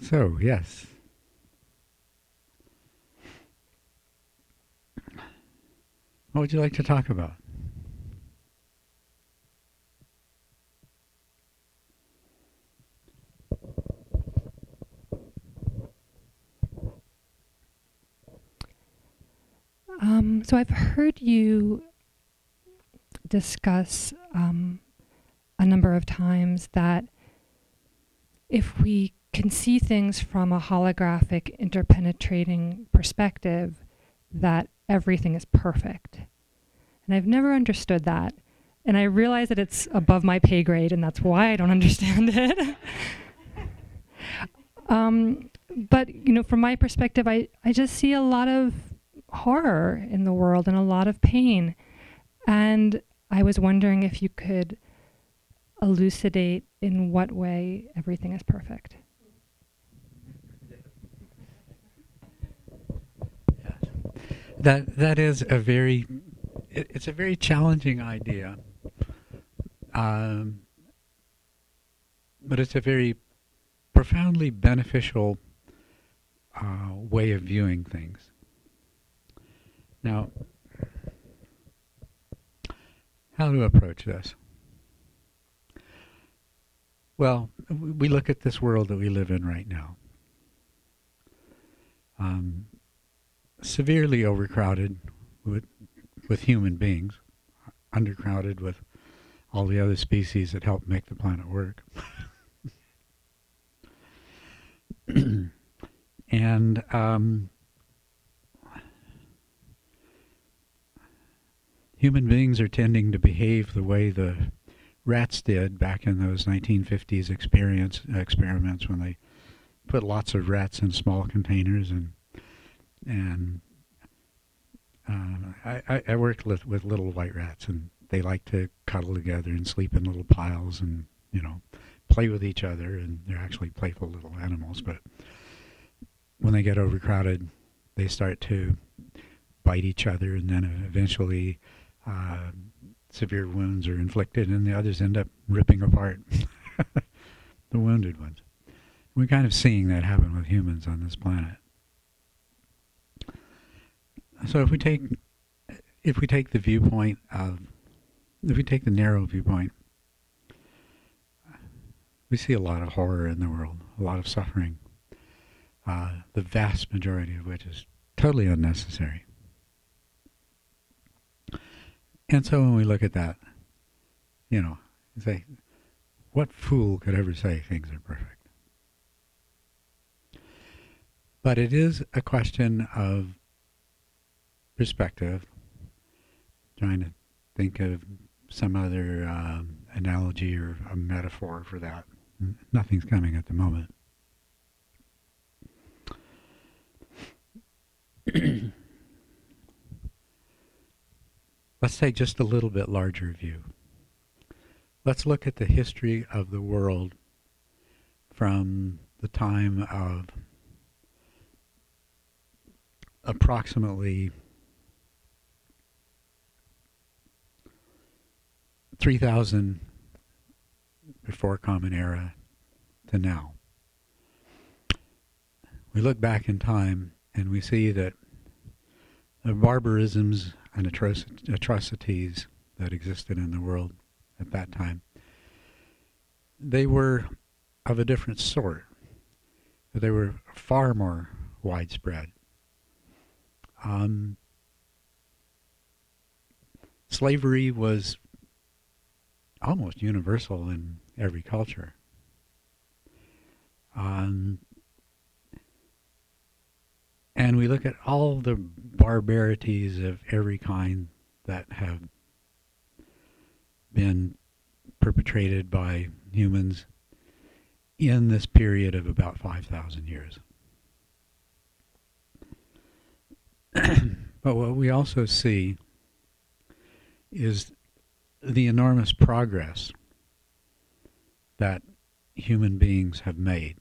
So, yes. What would you like to talk about? So I've heard you discuss a number of times that if we can see things from a holographic interpenetrating perspective, that everything is perfect. And I've never understood that. And I realize that it's above my pay grade, and that's why I don't understand it. But, from my perspective, I just see a lot of horror in the world and a lot of pain. And I was wondering if you could elucidate in what way everything is perfect. That is a very it's a very challenging idea, um, but it's a very profoundly beneficial way of viewing things. Now, how to approach this? Well, we look at this world that we live in right now. Um, Severely overcrowded with human beings, undercrowded with all the other species that help make the planet work. And human beings are tending to behave the way the rats did back in those 1950s experiments when they put lots of rats in small containers and I worked with little white rats, and they like to cuddle together and sleep in little piles and play with each other, and they're actually playful little animals. But when they get overcrowded, they start to bite each other, and then eventually severe wounds are inflicted, and the others end up ripping apart the wounded ones. We're kind of seeing that happen with humans on this planet. So if we take the viewpoint of if we take the narrow viewpoint, we see a lot of horror in the world, a lot of suffering, the vast majority of which is totally unnecessary. And so when we look at that, say, what fool could ever say things are perfect? But it is a question of perspective, trying to think of some other analogy or a metaphor for that. Nothing's coming at the moment. Let's take just a little bit larger view. Let's look at the history of the world from the time of approximately 3,000 before Common Era to now. We look back in time and we see that the barbarisms and atrocities that existed in the world at that time, they were of a different sort. They were far more widespread. Slavery was almost universal in every culture. And we look at all the barbarities of every kind that have been perpetrated by humans in this period of about 5,000 years. But what we also see is the enormous progress that human beings have made.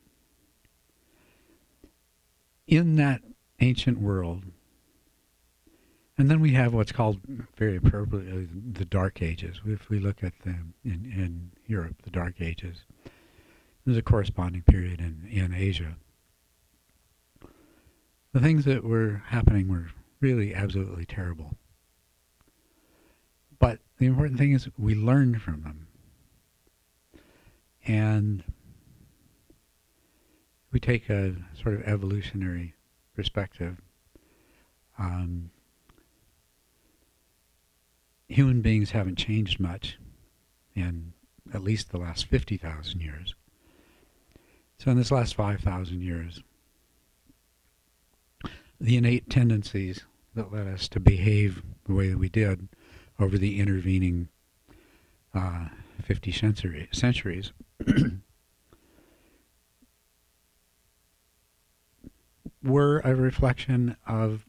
In that ancient world, and then we have what's called, very appropriately, the Dark Ages. If we look at them in Europe, the Dark Ages, there's a corresponding period in Asia. the things that were happening were really absolutely terrible. But the important thing is we learned from them. And we take a sort of evolutionary perspective. Human beings haven't changed much in at least the last 50,000 years. So in this last 5,000 years, the innate tendencies that led us to behave the way that we did over the intervening 50 centuries were a reflection of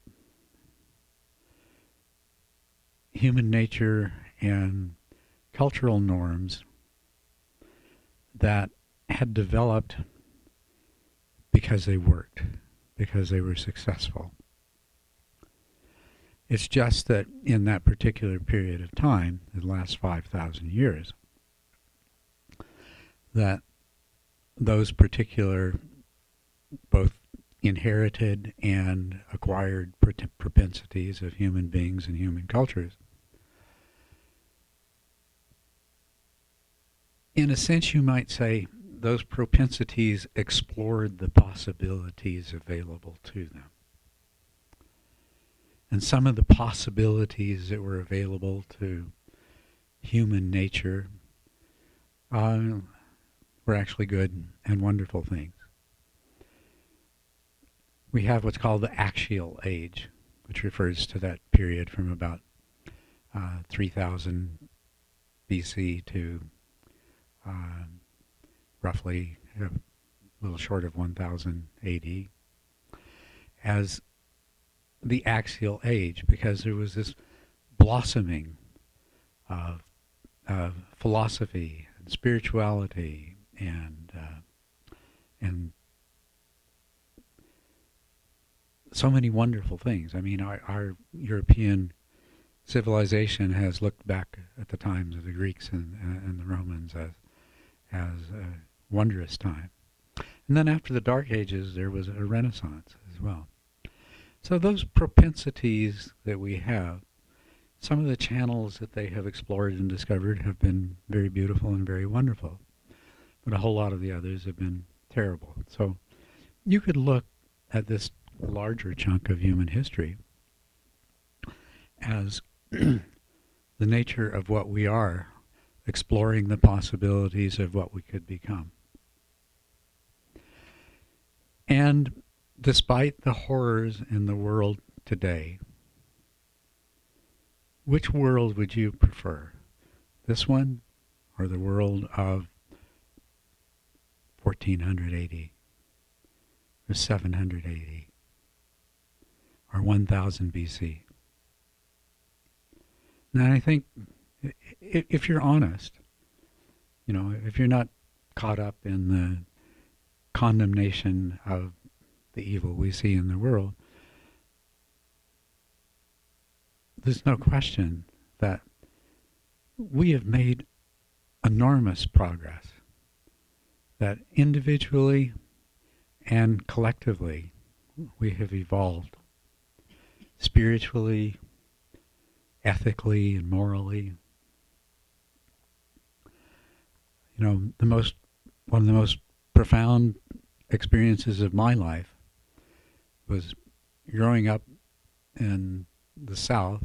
human nature and cultural norms that had developed because they worked, because they were successful. It's just that in that particular period of time, the last 5,000 years, that those particular both inherited and acquired propensities of human beings and human cultures, in a sense you might say those propensities explored the possibilities available to them. And some of the possibilities that were available to human nature were actually good and wonderful things. We have what's called the axial age, which refers to that period from about 3000 BC to roughly a little short of 1000 AD, as the axial age, because there was this blossoming of philosophy and spirituality and so many wonderful things. I mean, our European civilization has looked back at the times of the Greeks and the Romans as a wondrous time. And then after the Dark Ages, there was a Renaissance as well. So those propensities that we have, some of the channels that they have explored and discovered have been very beautiful and very wonderful. But a whole lot of the others have been terrible. So you could look at this larger chunk of human history as the nature of what we are, exploring the possibilities of what we could become. And despite the horrors in the world today, which world would you prefer? This one or the world of 1480 or 780 or 1000 BC? Now, I think if you're honest, you know, if you're not caught up in the condemnation of the evil we see in the world, there's no question that we have made enormous progress, that individually and collectively we have evolved spiritually, ethically, and morally. You know, one of the most profound experiences of my life was growing up in the South,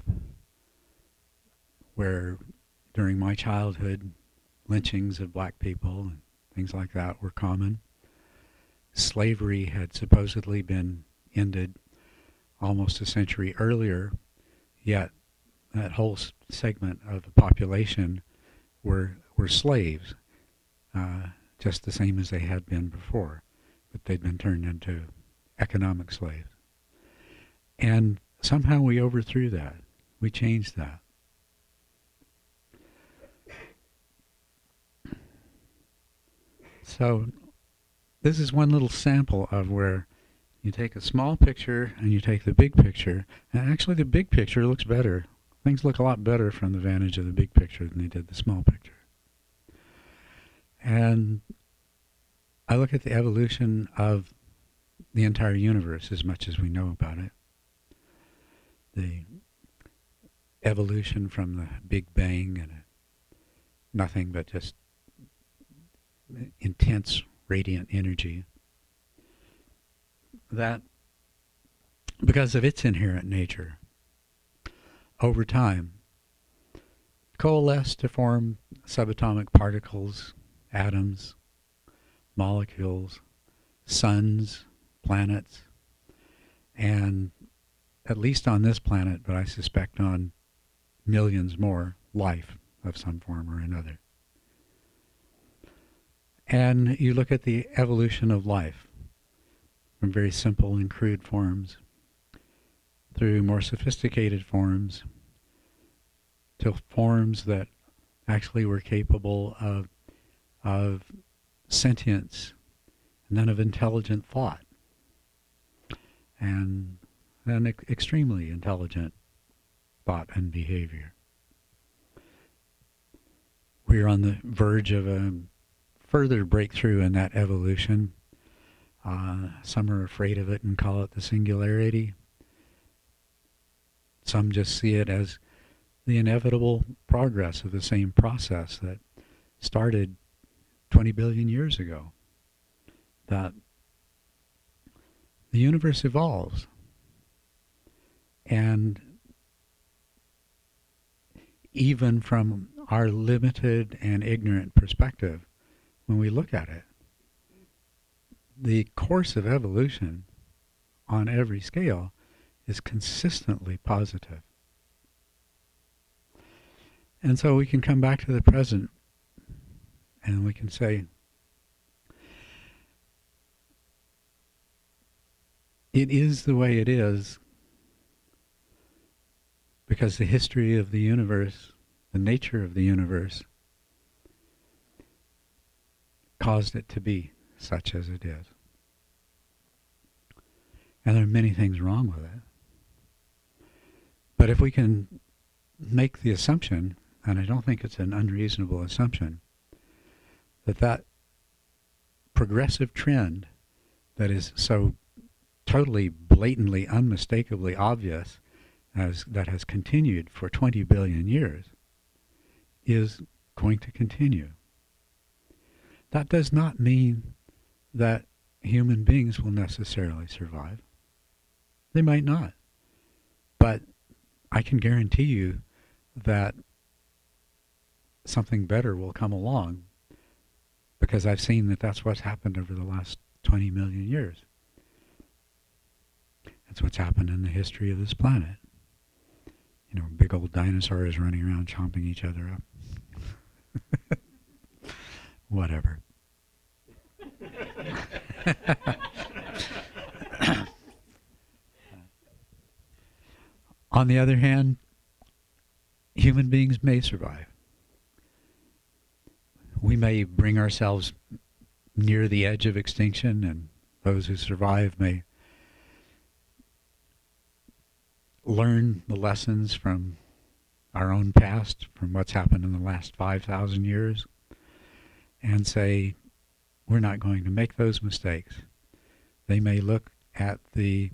where during my childhood lynchings of black people and things like that were common. Slavery had supposedly been ended almost a century earlier, yet that whole segment of the population were slaves, just the same as they had been before, but they'd been turned into economic slaves. And somehow we overthrew that. We changed that. So this is one little sample of where you take a small picture and you take the big picture, and actually the big picture looks better. Things look a lot better from the vantage of the big picture than they did the small picture. And I look at the evolution of the entire universe as much as we know about it. The evolution from the Big Bang and nothing but just intense radiant energy, that because of its inherent nature, over time coalesce to form subatomic particles, atoms, molecules, suns, planets, and at least on this planet, but I suspect on millions more, life of some form or another. And you look at the evolution of life from very simple and crude forms through more sophisticated forms to forms that actually were capable of sentience and then of intelligent thought and then extremely intelligent thought and behavior. We're on the verge of a further breakthrough in that evolution. Some are afraid of it and call it the singularity. Some just see it as the inevitable progress of the same process that started 20 billion years ago. That the universe evolves. And even from our limited and ignorant perspective, when we look at it, the course of evolution on every scale is consistently positive. And so we can come back to the present and we can say, it is the way it is because the history of the universe, the nature of the universe, caused it to be such as it is. And there are many things wrong with it. But if we can make the assumption, and I don't think it's an unreasonable assumption, that progressive trend that is so totally blatantly, unmistakably obvious that has continued for 20 billion years is going to continue. That does not mean that human beings will necessarily survive. They might not. But I can guarantee you that something better will come along because I've seen that that's what's happened over the last 20 million years. That's what's happened in the history of this planet. You know, big old dinosaurs running around chomping each other up. Whatever. On the other hand, human beings may survive. We may bring ourselves near the edge of extinction, and those who survive may learn the lessons from our own past, from what's happened in the last 5,000 years, and say, we're not going to make those mistakes. They may look at the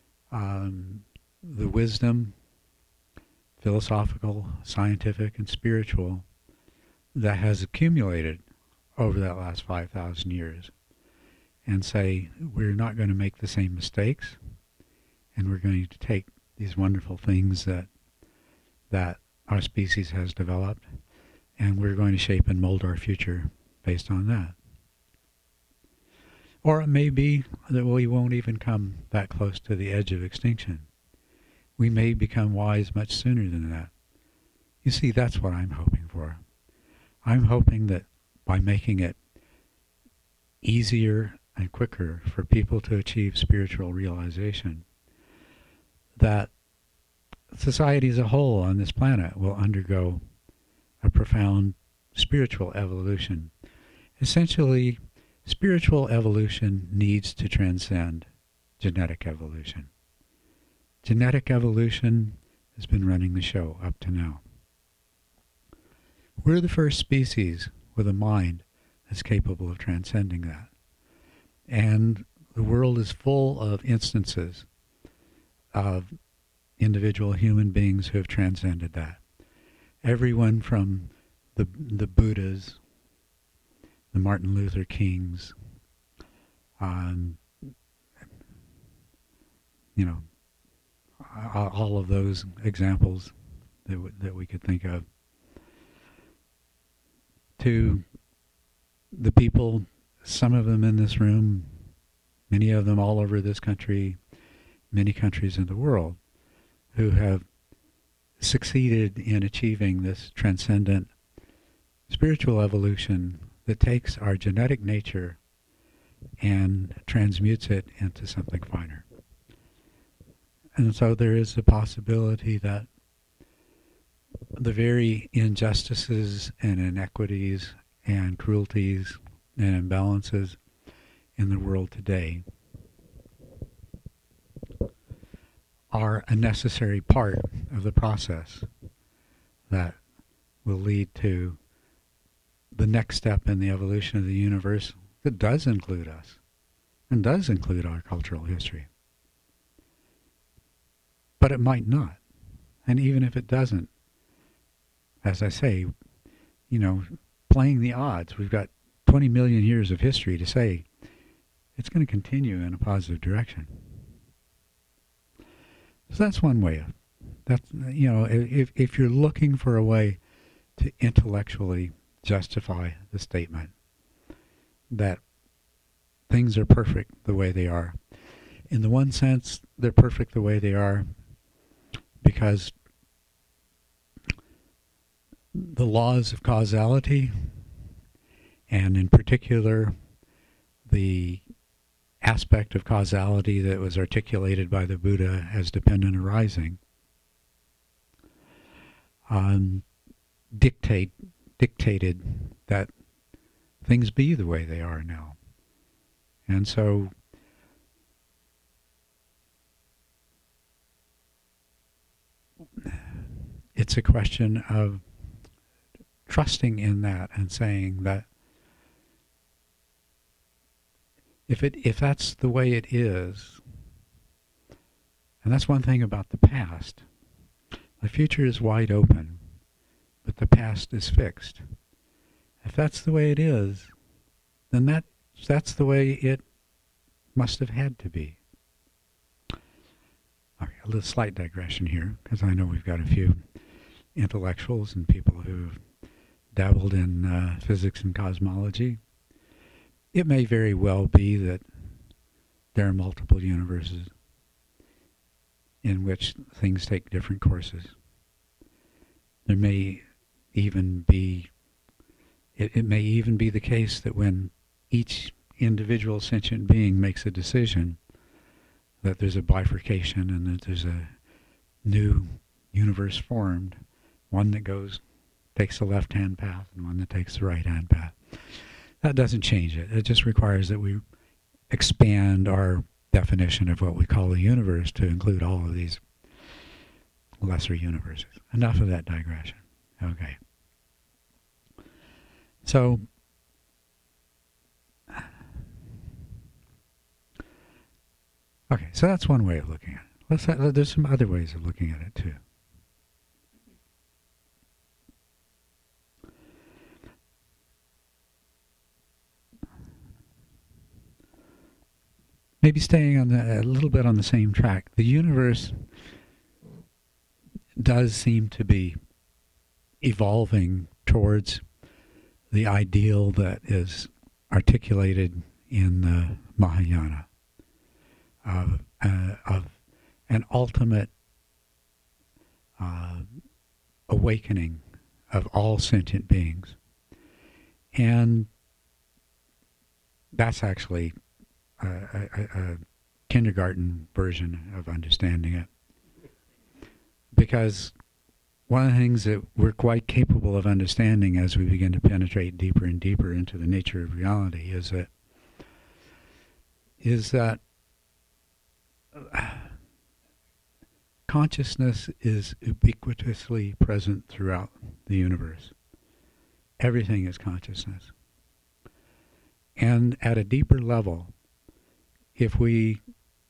wisdom, philosophical, scientific, and spiritual that has accumulated over that last 5,000 years and say, we're not going to make the same mistakes, and we're going to take these wonderful things that our species has developed, and we're going to shape and mold our future based on that. Or it may be that we won't even come that close to the edge of extinction. We may become wise much sooner than that. You see, that's what I'm hoping for. I'm hoping that by making it easier and quicker for people to achieve spiritual realization, that society as a whole on this planet will undergo a profound spiritual evolution. Essentially, spiritual evolution needs to transcend genetic evolution. Genetic evolution has been running the show up to now. We're the first species with a mind that's capable of transcending that. And the world is full of instances of individual human beings who have transcended that. Everyone from the Buddhas, the Martin Luther Kings, you know, all of those examples that we could think of, to the people, some of them in this room, many of them all over this country, many countries in the world, who have succeeded in achieving this transcendent spiritual evolution that takes our genetic nature and transmutes it into something finer. And so there is the possibility that the very injustices and inequities and cruelties and imbalances in the world today are a necessary part of the process that will lead to the next step in the evolution of the universe that does include us and does include our cultural history. But it might not. And even if it doesn't, as I say, you know, playing the odds, we've got 20 million years of history to say it's going to continue in a positive direction. So that's one way of, that's, you know, if you're looking for a way to intellectually justify the statement that things are perfect the way they are, in the one sense, they're perfect the way they are because the laws of causality, and in particular the aspect of causality that was articulated by the Buddha as dependent arising, dictated that things be the way they are now. And so it's a question of trusting in that and saying that if that's the way it is, and that's one thing about the past, the future is wide open, but the past is fixed. If that's the way it is, then that's the way it must have had to be. Okay, a little slight digression here, because I know we've got a few intellectuals and people who've dabbled in physics and cosmology. It may very well be that there are multiple universes in which things take different courses. There may even be, it may even be the case that when each individual sentient being makes a decision, that there's a bifurcation and that there's a new universe formed, one that takes the left-hand path and one that takes the right-hand path. That doesn't change it. It just requires that we expand our definition of what we call a universe to include all of these lesser universes. Enough of that digression. Okay. So, okay, so that's one way of looking at it. There's some other ways of looking at it too. Maybe staying on a little bit on the same track. The universe does seem to be evolving towards the ideal that is articulated in the Mahayana of an ultimate awakening of all sentient beings. And that's actually a kindergarten version of understanding it. Because one of the things that we're quite capable of understanding as we begin to penetrate deeper and deeper into the nature of reality is that consciousness is ubiquitously present throughout the universe. Everything is consciousness. And at a deeper level, if we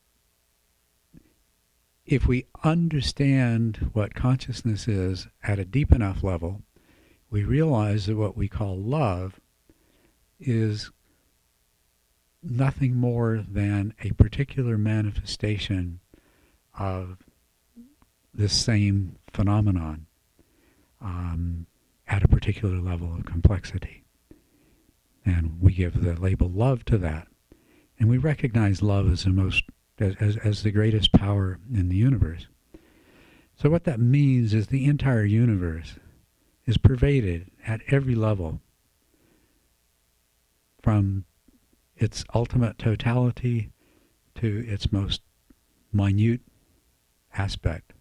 understand what consciousness is at a deep enough level, we realize that what we call love is nothing more than a particular manifestation of this same phenomenon at a particular level of complexity. And we give the label love to that. And we recognize love as as the greatest power in the universe. So what that means is the entire universe is pervaded at every level, from its ultimate totality to its most minute aspect,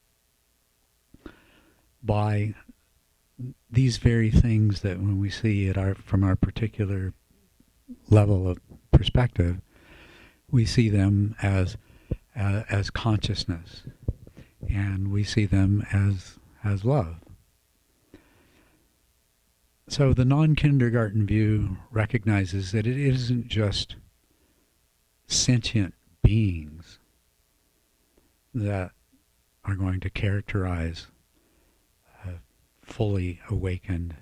by these very things that when we see it from our particular level of perspective, we see them as consciousness, and we see them as love. So the non-kindergarten view recognizes that it isn't just sentient beings that are going to characterize a fully awakened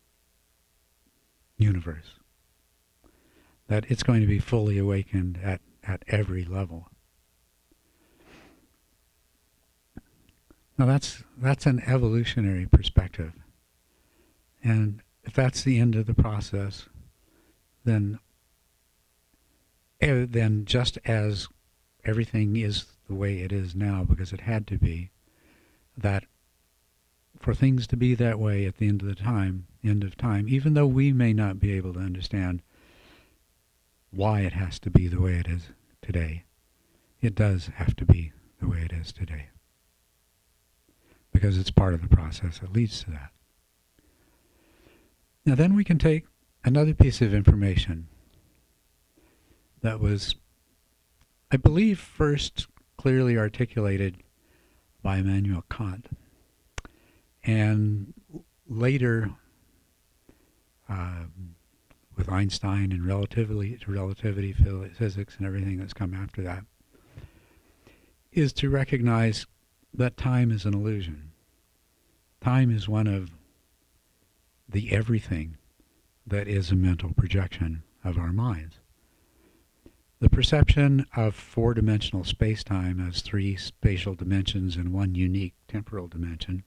universe. That it's going to be fully awakened at every level. Now that's an evolutionary perspective. And if that's the end of the process, then just as everything is the way it is now because it had to be, that for things to be that way at the end of time, even though we may not be able to understand why it has to be the way it is today, it does have to be the way it is today. Because it's part of the process that leads to that. Now then we can take another piece of information that was, I believe, first clearly articulated by Immanuel Kant, and later with Einstein and relativity physics and everything that's come after that, is to recognize that time is an illusion. Time is one of the everything that is a mental projection of our minds. The perception of four-dimensional space-time as three spatial dimensions and one unique temporal dimension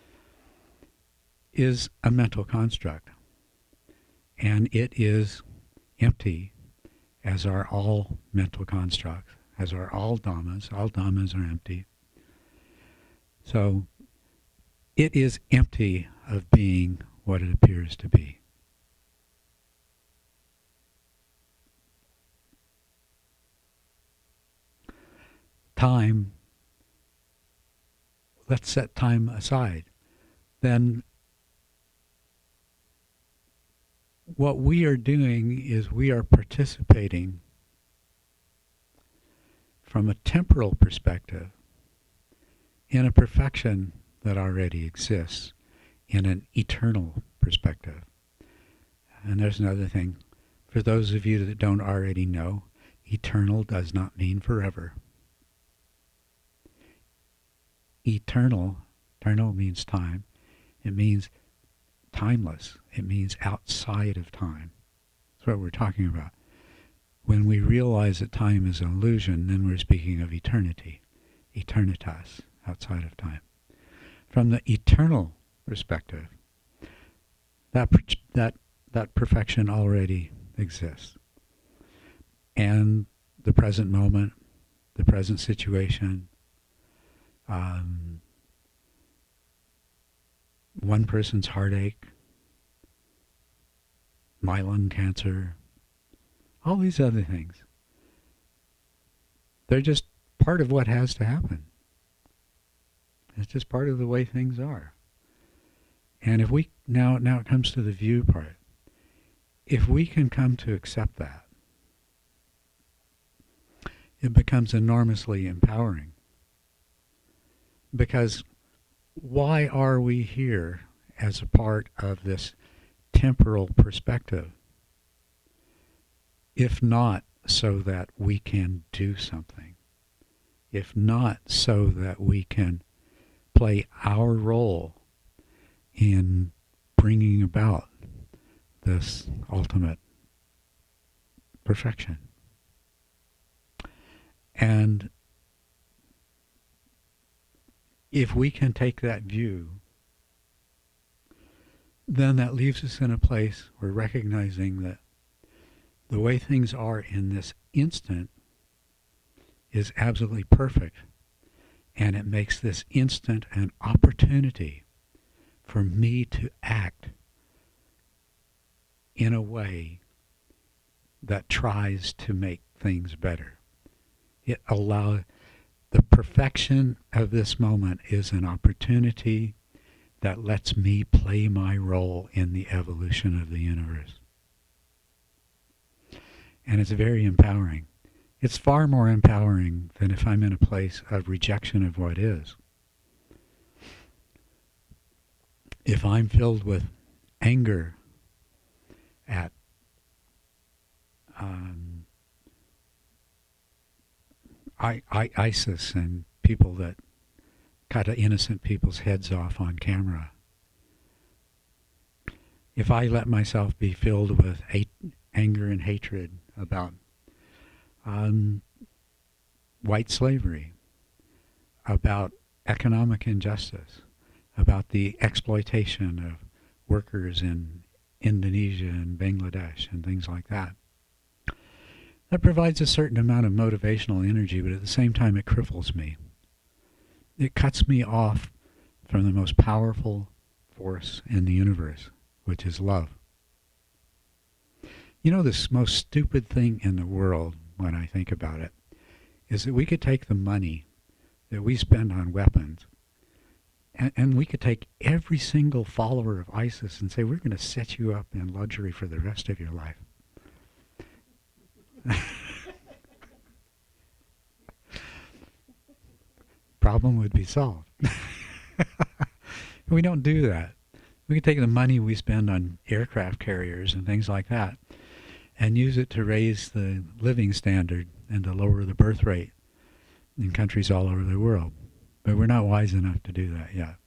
is a mental construct. And it is empty, as are all mental constructs, as are all dhammas. All dhammas are empty. So it is empty of being what it appears to be. Time, let's set time aside. Then what we are doing is we are participating from a temporal perspective in a perfection that already exists in an eternal perspective. And there's another thing. For those of you that don't already know, eternal does not mean forever. Eternal means time. It means timeless. It means outside of time. That's what we're talking about. When we realize that time is an illusion, then we're speaking of eternity, eternitas, outside of time. From the eternal perspective, that perfection already exists. And the present moment, the present situation, one person's heartache, my lung cancer, all these other things. They're just part of what has to happen. It's just part of the way things are. And if we, now it comes to the view part. If we can come to accept that, it becomes enormously empowering. Because why are we here as a part of this temporal perspective, if not so that we can do something, if not so that we can play our role in bringing about this ultimate perfection. And if we can take that view, then that leaves us in a place where recognizing that the way things are in this instant is absolutely perfect. And it makes this instant an opportunity for me to act in a way that tries to make things better. It allows the perfection of this moment is an opportunity that lets me play my role in the evolution of the universe. And it's very empowering. It's far more empowering than if I'm in a place of rejection of what is. If I'm filled with anger at ISIS and people that cut innocent people's heads off on camera, if I let myself be filled with anger and hatred about white slavery, about economic injustice, about the exploitation of workers in Indonesia and Bangladesh and things like that, that provides a certain amount of motivational energy, but at the same time it cripples me. It cuts me off from the most powerful force in the universe, which is love. You know, the most stupid thing in the world, when I think about it, is that we could take the money that we spend on weapons and we could take every single follower of ISIS and say, we're going to set you up in luxury for the rest of your life. Problem would be solved. We don't do that. We can take the money we spend on aircraft carriers and things like that and use it to raise the living standard and to lower the birth rate in countries all over the world. But we're not wise enough to do that yet.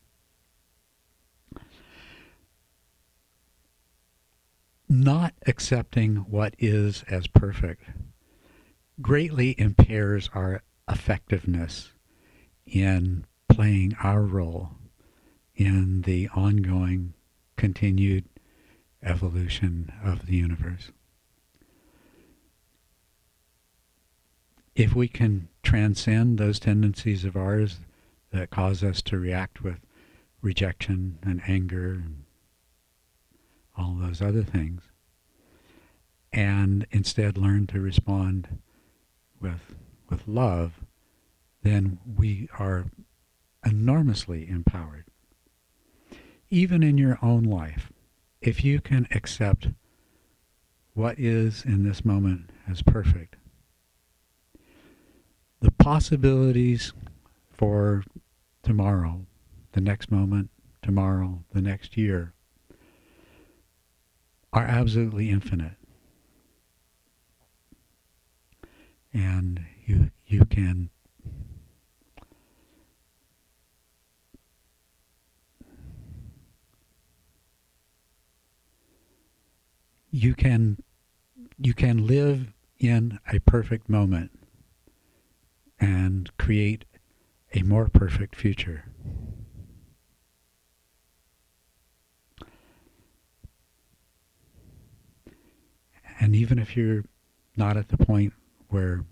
Not accepting what is as perfect greatly impairs our effectiveness in playing our role in the ongoing, continued evolution of the universe. If we can transcend those tendencies of ours that cause us to react with rejection and anger and all those other things, and instead learn to respond with love, then we are enormously empowered. Even in your own life, if you can accept what is in this moment as perfect, the possibilities for tomorrow, the next moment, tomorrow, the next year, are absolutely infinite. And you can live in a perfect moment and create a more perfect future. And even if you're not at the point where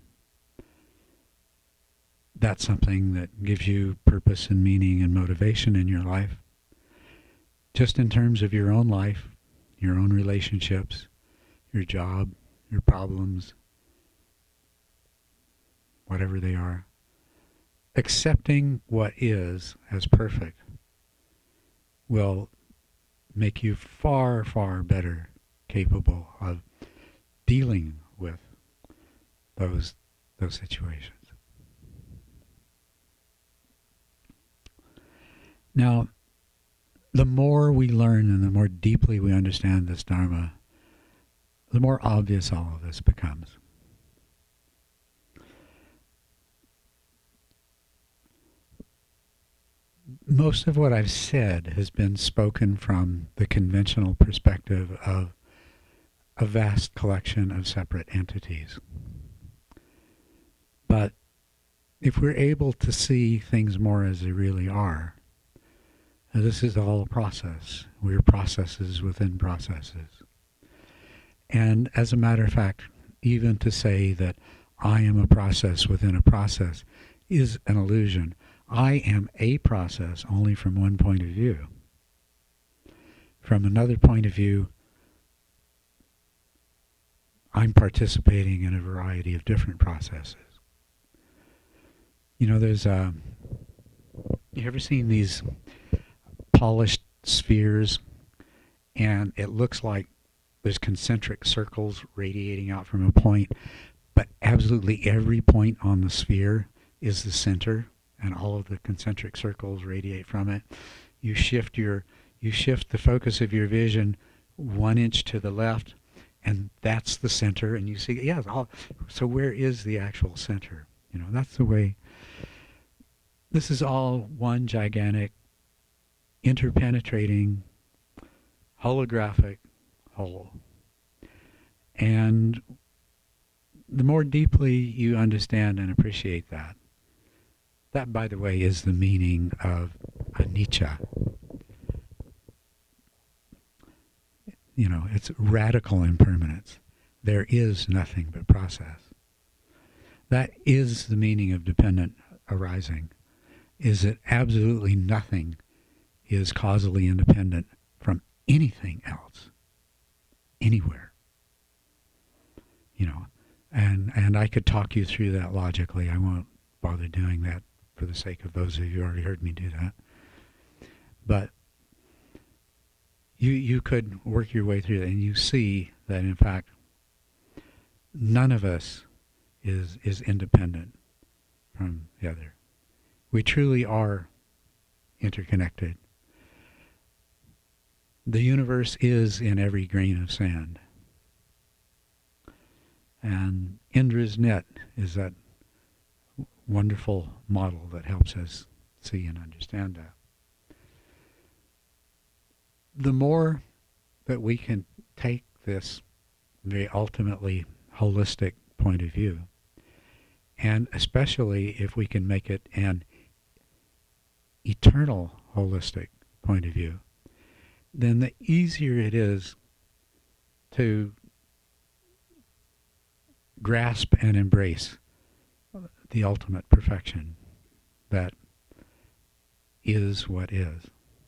that's something that gives you purpose and meaning and motivation in your life, just in terms of your own life, your own relationships, your job, your problems, whatever they are, accepting what is as perfect will make you far, far better capable of dealing with those situations. Now, the more we learn and the more deeply we understand this Dharma, the more obvious all of this becomes. most of what I've said has been spoken from the conventional perspective of a vast collection of separate entities. But if we're able to see things more as they really are, this is all a process. We're processes within processes. And as a matter of fact, even to say that I am a process within a process is an illusion. I am a process only from one point of view. From another point of view, I'm participating in a variety of different processes. You know, there's you ever seen these polished spheres, and it looks like there's concentric circles radiating out from a point, but absolutely every point on the sphere is the center, and all of the concentric circles radiate from it. You shift the focus of your vision 1 inch to the left, and that's the center, and you see, yeah, so where is the actual center? You know, that's the way. This is all one gigantic, interpenetrating, holographic whole. And the more deeply you understand and appreciate that, that, by the way, is the meaning of anicca. You know, it's radical impermanence. There is nothing but process. That is the meaning of dependent arising, is that absolutely nothing is causally independent from anything else, anywhere. You know, and I could talk you through that logically. I won't bother doing that for the sake of those of you who already heard me do that. But you could work your way through that, and you see that, in fact, none of us is independent from the other. We truly are interconnected. The universe is in every grain of sand. And Indra's net is that wonderful model that helps us see and understand that. The more that we can take this very ultimately holistic point of view, and especially if we can make it an eternal holistic point of view, then the easier it is to grasp and embrace the ultimate perfection that is what is.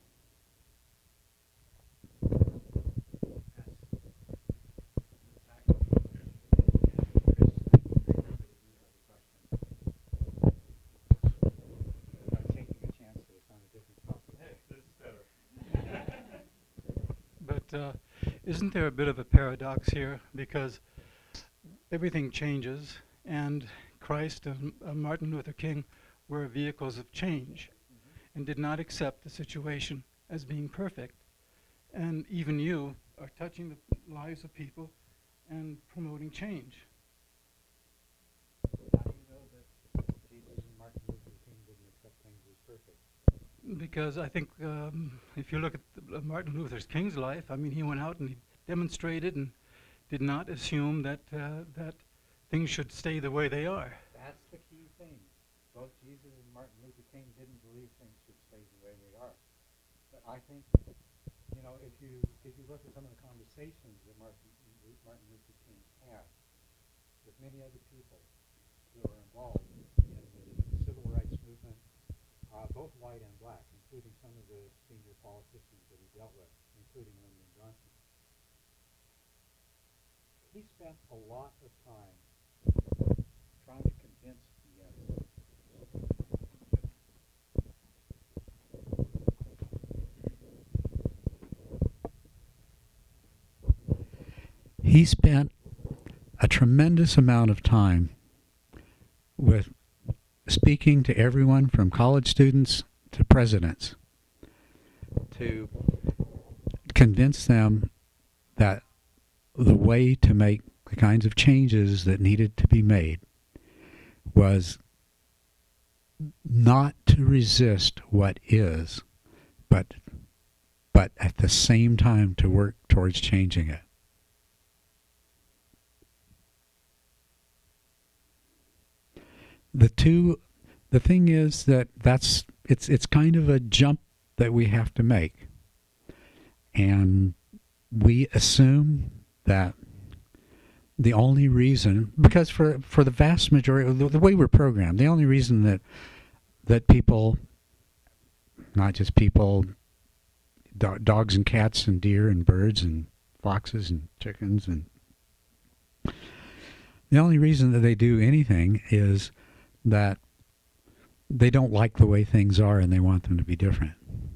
But isn't there a bit of a paradox here? Because everything changes, and Christ and Martin Luther King were vehicles of change and did not accept the situation as being perfect. And even you are touching the lives of people and promoting change. How do you know that Jesus and Martin Luther King didn't accept things as perfect? Because I think if you look at Martin Luther King's life, I mean, he went out and he demonstrated and did not assume that that things should stay the way they are. That's the key thing. Both Jesus and Martin Luther King didn't believe things should stay the way they are. But I think, you know, if you look at some of the conversations that Martin Luther King had with many other people who are involved in the civil rights movement, both white and black, including some of the senior politicians that he dealt with, including Lyndon Johnson. He spent a lot of time trying to convince the others. He spent a tremendous amount of time with speaking to everyone from college students to presidents to convince them that the way to make the kinds of changes that needed to be made was not to resist what is, but at the same time to work towards changing it. The thing is that it's kind of a jump that we have to make. And we assume that the only reason, because for the vast majority, the way we're programmed, the only reason that people, not just people, dogs and cats and deer and birds and foxes and chickens, and the only reason that they do anything is that they don't like the way things are and they want them to be different.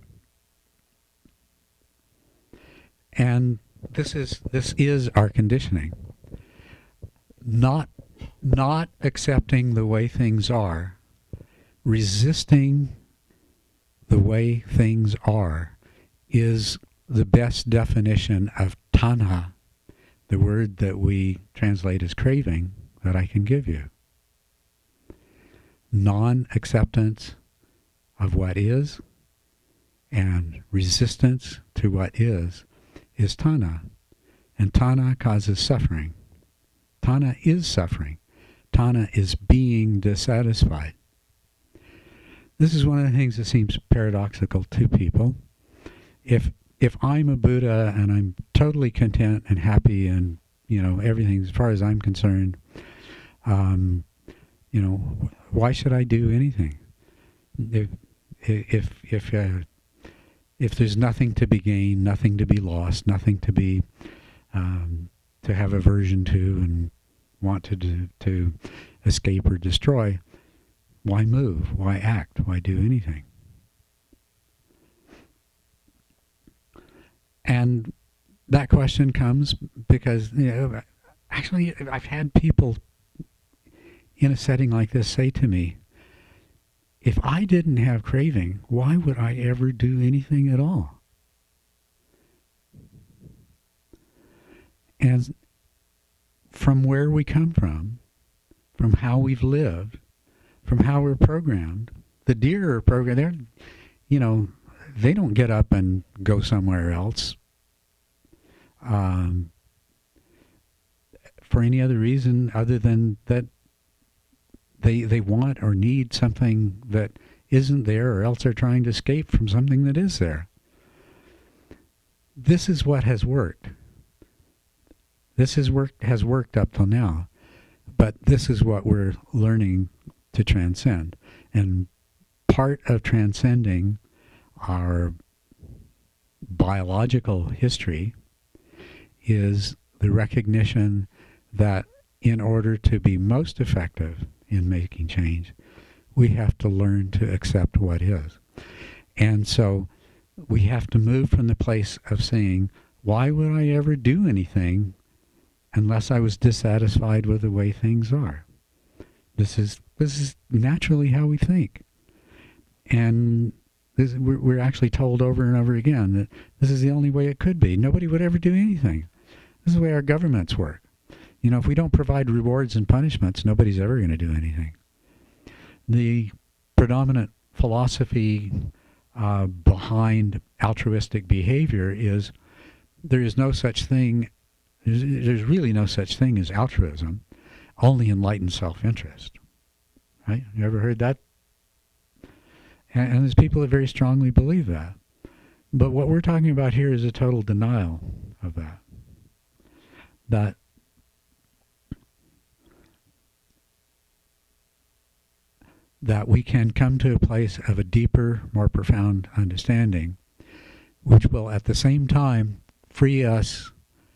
And this is our conditioning. Not accepting the way things are, resisting the way things are, is the best definition of tanha, the word that we translate as craving, that I can give you. Non-acceptance of what is and resistance to what is tanha. And tanha causes suffering. Tanha is suffering. Tanha is being dissatisfied. This is one of the things that seems paradoxical to people. If I'm a Buddha and I'm totally content and happy and, everything as far as I'm concerned, why should I do anything? If there's nothing to be gained, nothing to be lost, nothing to be to have aversion to and want to escape or destroy, why move? Why act? Why do anything? And that question comes because, actually I've had people in a setting like this say to me, if I didn't have craving, why would I ever do anything at all? And from where we come from how we've lived, from how we're programmed, the deer are programmed, they don't get up and go somewhere else for any other reason other than that they want or need something that isn't there, or else they're trying to escape from something that is there. This is what has worked. This has worked up till now, but this is what we're learning to transcend. And part of transcending our biological history is the recognition that in order to be most effective in making change, we have to learn to accept what is. And so we have to move from the place of saying, why would I ever do anything unless I was dissatisfied with the way things are? This is naturally how we think. And we're actually told over and over again that this is the only way it could be. Nobody would ever do anything. This is the way our governments work. If we don't provide rewards and punishments, nobody's ever going to do anything. The predominant philosophy behind altruistic behavior is there is no such thing, there's really no such thing as altruism, only enlightened self-interest. Right? You ever heard that? And there's people that very strongly believe that. But what we're talking about here is a total denial of that. That we can come to a place of a deeper, more profound understanding, which will at the same time free us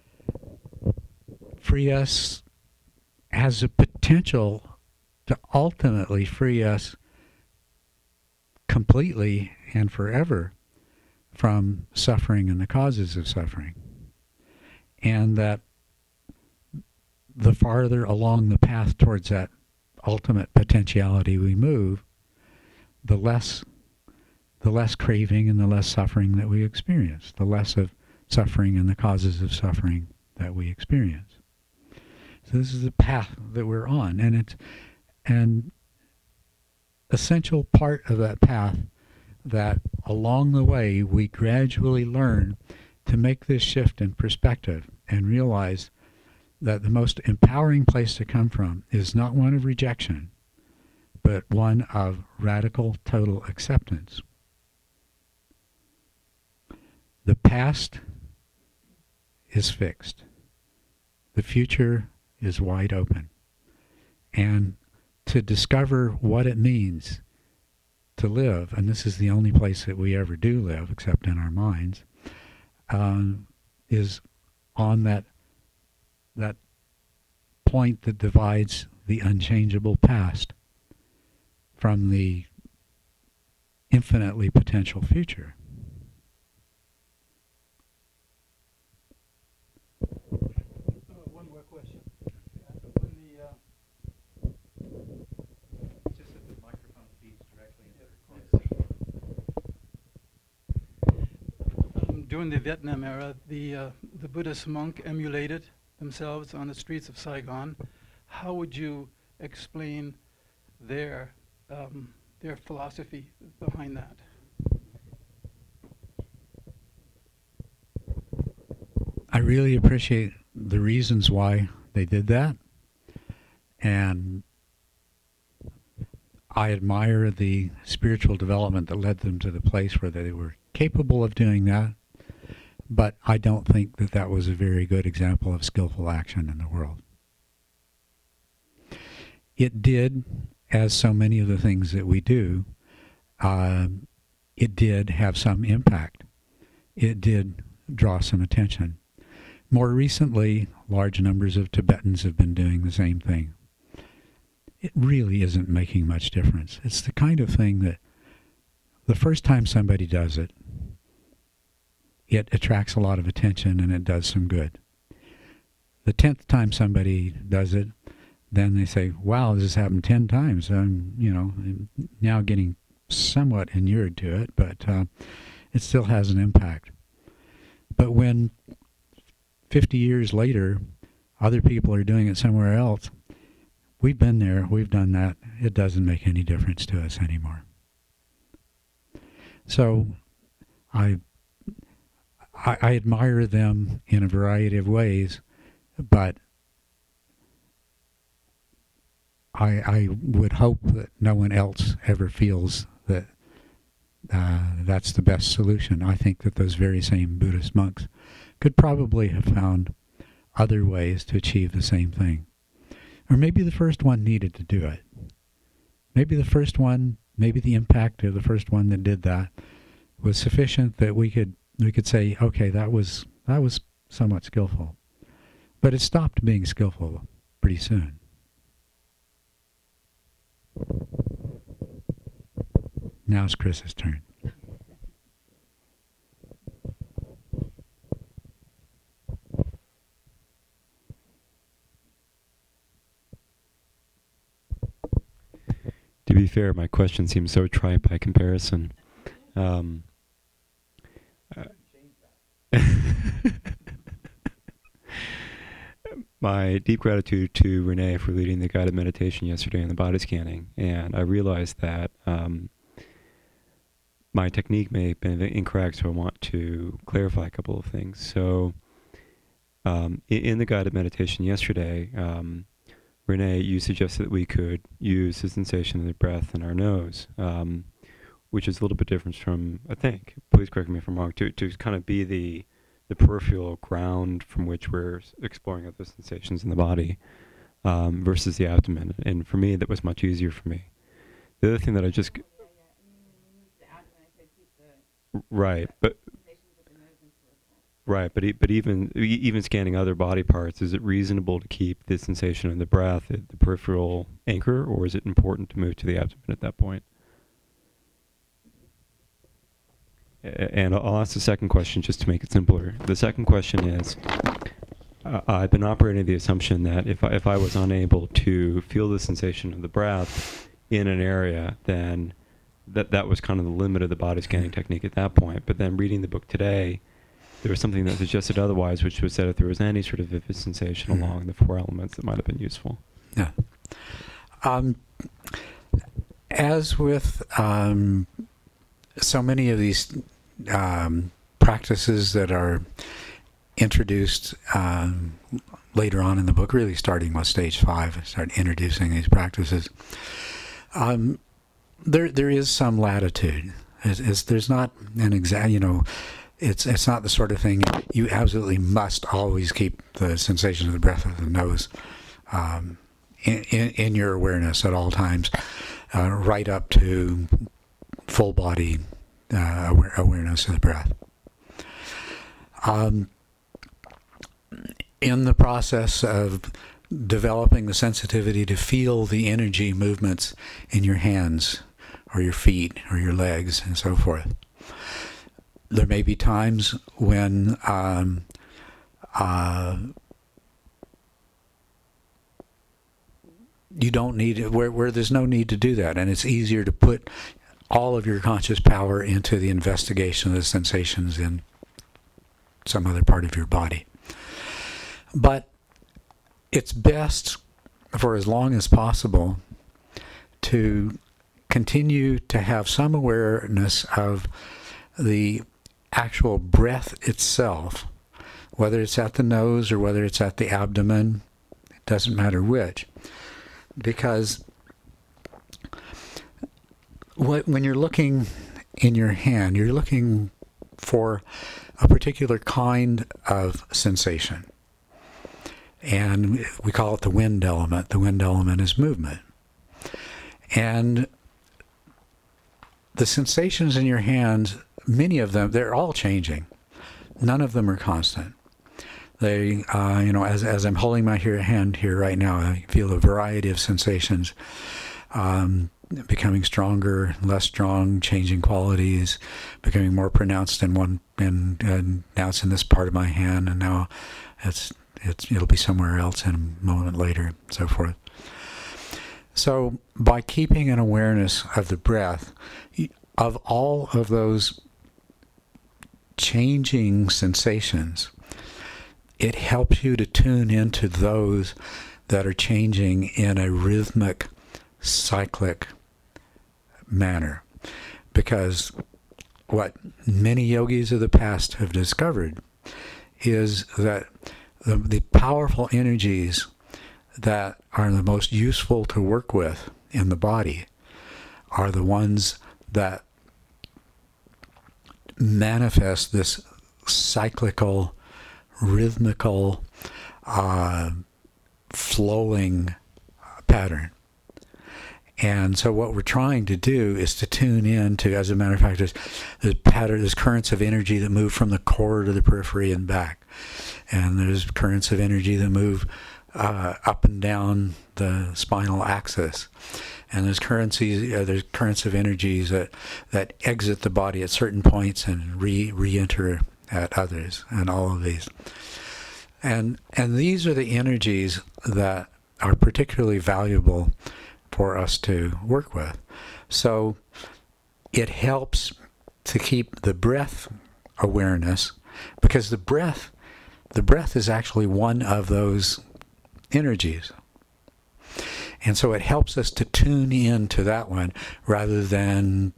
has a potential to ultimately free us completely and forever from suffering and the causes of suffering. And that the farther along the path towards that ultimate potentiality we move, the less craving and the less suffering that we experience, the less of suffering and the causes of suffering that we experience. So this is the path that we're on, and essential part of that path that along the way we gradually learn to make this shift in perspective and realize that the most empowering place to come from is not one of rejection, but one of radical total acceptance. The past is fixed. The future is wide open. And to discover what it means to live, and this is the only place that we ever do live except in our minds, is on that point that divides the unchangeable past from the infinitely potential future. One more question. Just that the microphone feeds directly into During the Vietnam era, the Buddhist monk emulated themselves on the streets of Saigon. How would you explain their philosophy behind that? I really appreciate the reasons why they did that, and I admire the spiritual development that led them to the place where they were capable of doing that, but I don't think that that was a very good example of skillful action in the world. It did, as so many of the things that we do, it did have some impact. It did draw some attention. More recently, large numbers of Tibetans have been doing the same thing. It really isn't making much difference. It's the kind of thing that the first time somebody does it, it attracts a lot of attention and it does some good. The 10th time somebody does it, then they say, wow, this has happened 10 times. I'm, now getting somewhat inured to it, but it still has an impact. But when 50 years later, other people are doing it somewhere else, we've been there, we've done that, it doesn't make any difference to us anymore. So I admire them in a variety of ways, but I would hope that no one else ever feels that that's the best solution. I think that those very same Buddhist monks could probably have found other ways to achieve the same thing. Or maybe the first one needed to do it. Maybe the impact of the first one that did that was sufficient that we could say, okay, that was somewhat skillful. But it stopped being skillful pretty soon. Now it's Chris's turn. To be fair, my question seems so trite by comparison. My deep gratitude to Renee for leading the guided meditation yesterday in the body scanning, and I realized that my technique may have been incorrect, so I want to clarify a couple of things. So in the guided meditation yesterday, Renee, you suggested that we could use the sensation of the breath in our nose, which is a little bit different from, I think, please correct me if I'm wrong, to kind of be the peripheral ground from which we're exploring other sensations in the body versus the abdomen. And for me, that was much easier for me. The other thing that I just... Right, but even scanning other body parts, is it reasonable to keep the sensation of the breath at the peripheral anchor, or is it important to move to the abdomen at that point? And I'll ask the second question just to make it simpler. The second question is, I've been operating the assumption that if I was unable to feel the sensation of the breath in an area, then that was kind of the limit of the body scanning technique at that point. But then reading the book today, there was something that suggested otherwise, which was that if there was any sort of vivid sensation along the four elements, that might have been useful. Yeah. as with so many of these practices that are introduced later on in the book, really starting with stage 5, I start introducing these practices. There is some latitude. There's not an exact, it's not the sort of thing you absolutely must always keep the sensation of the breath of the nose in your awareness at all times, right up to full body awareness of the breath. In the process of developing the sensitivity to feel the energy movements in your hands or your feet or your legs and so forth, there may be times when you don't need it, where there's no need to do that, and it's easier to put all of your conscious power into the investigation of the sensations in some other part of your body. But it's best, for as long as possible, to continue to have some awareness of the actual breath itself, whether it's at the nose or whether it's at the abdomen, it doesn't matter which. Because when you're looking in your hand, you're looking for a particular kind of sensation. And we call it the wind element. The wind element is movement. And the sensations in your hands, many of them, they're all changing. None of them are constant. They, as I'm holding my hand here right now, I feel a variety of sensations, becoming stronger, less strong, changing qualities, becoming more pronounced in one, and now it's in this part of my hand, and now it'll be somewhere else in a moment later, so forth. So by keeping an awareness of the breath, of all of those changing sensations, it helps you to tune into those that are changing in a rhythmic, cyclic manner. Because what many yogis of the past have discovered is that the powerful energies that are the most useful to work with in the body are the ones that manifest this cyclical, rhythmical, flowing pattern. And so what we're trying to do is to tune in to, as a matter of fact, there's currents of energy that move from the core to the periphery and back. And there's currents of energy that move up and down the spinal axis. And there's currents of energies that exit the body at certain points and re-enter at others, and all of these. And these are the energies that are particularly valuable for us to work with. So it helps to keep the breath awareness, because the breath is actually one of those energies. And so it helps us to tune in to that one rather than,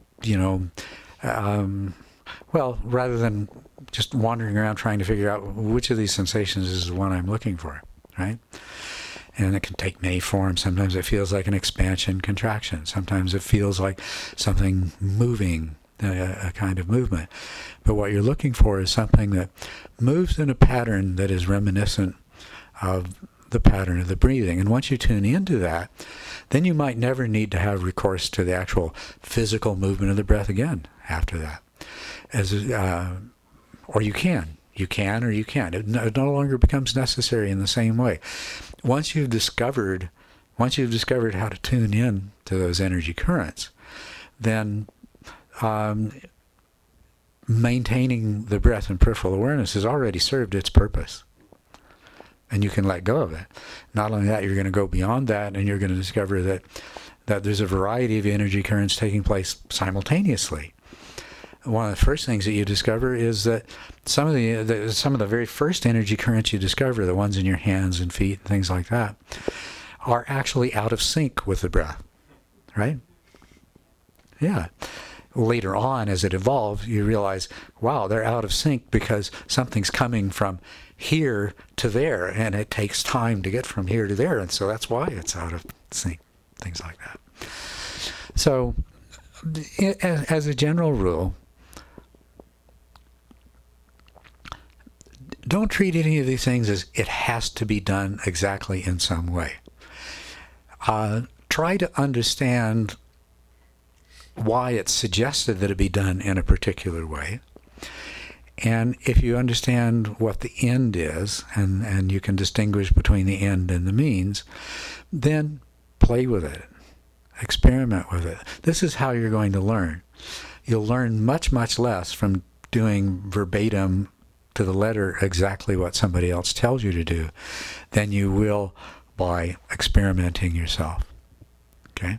rather than just wandering around trying to figure out which of these sensations is the one I'm looking for, right? And it can take many forms. Sometimes it feels like an expansion, contraction. Sometimes it feels like something moving, a kind of movement. But what you're looking for is something that moves in a pattern that is reminiscent of the pattern of the breathing. And once you tune into that, then you might never need to have recourse to the actual physical movement of the breath again after that. Or you can. You can or you can't. It no longer becomes necessary in the same way. Once you've discovered how to tune in to those energy currents, then maintaining the breath and peripheral awareness has already served its purpose. And you can let go of it. Not only that, you're going to go beyond that, and you're going to discover that there's a variety of energy currents taking place simultaneously. One of the first things that you discover is that some of the very first energy currents you discover, the ones in your hands and feet and things like that, are actually out of sync with the breath, right? Yeah. Later on, as it evolves, you realize, wow, they're out of sync because something's coming from here to there, and it takes time to get from here to there, and so that's why it's out of sync, things like that. So, as a general rule, don't treat any of these things as it has to be done exactly in some way. Try to understand why it's suggested that it be done in a particular way. And if you understand what the end is, and you can distinguish between the end and the means, then play with it. Experiment with it. This is how you're going to learn. You'll learn much, much less from doing verbatim to the letter exactly what somebody else tells you to do than you will by experimenting yourself. Okay?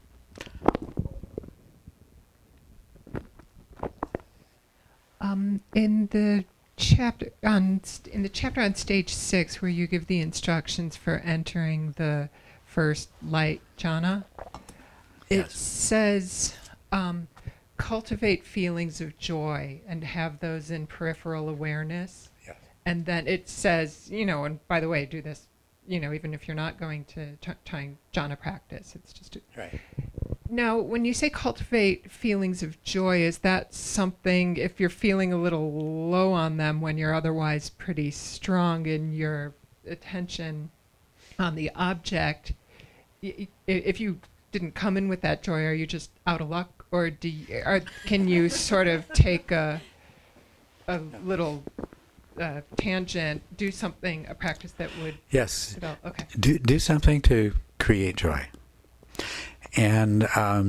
In the chapter on stage 6, where you give the instructions for entering the first light jhana, it says cultivate feelings of joy and have those in peripheral awareness. Yes. And then it says, and by the way, do this, even if you're not going to trying jhana practice. It's just Right. Now, when you say cultivate feelings of joy, is that something, if you're feeling a little low on them when you're otherwise pretty strong in your attention on the object, if you didn't come in with that joy, are you just out of luck? Or can you sort of take a little tangent, do something, a practice that would Yes. develop? Okay. Do something to create joy. And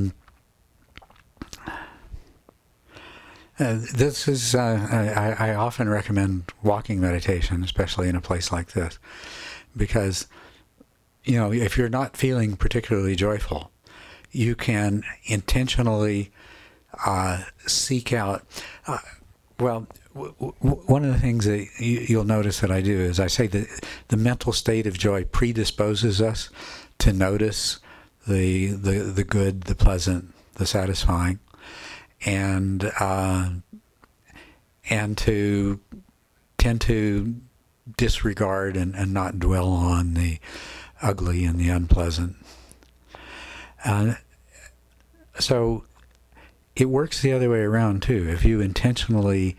this is, I often recommend walking meditation, especially in a place like this, because, if you're not feeling particularly joyful, you can intentionally seek out, one of the things that you'll notice that I do is I say that the mental state of joy predisposes us to notice the good, the pleasant, the satisfying, and to tend to disregard and not dwell on the ugly and the unpleasant. So it works the other way around too. If you intentionally